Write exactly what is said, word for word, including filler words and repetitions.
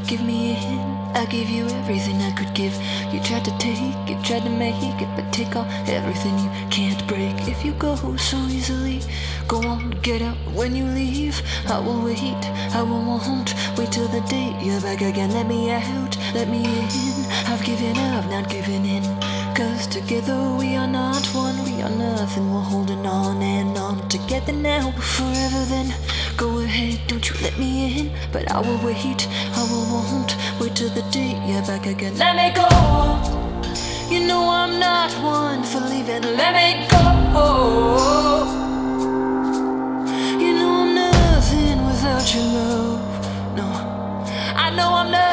give me in. I gave you everything I could give. You tried to take it, tried to make it, but take all everything you can't break. If you go so easily, go on, get out when you leave. I will wait, I will won't wait till the day you're back again. Let me out, let me in. I've given up, not given in. Cause together we are not one, we are nothing. We're holding on and on together now, forever then. Go ahead, don't you let me in. But I will wait, I will won't wait till the day you're back again. Let me go, you know I'm not one for leaving. Let me go, you know I'm nothing without your love. No, I know I'm not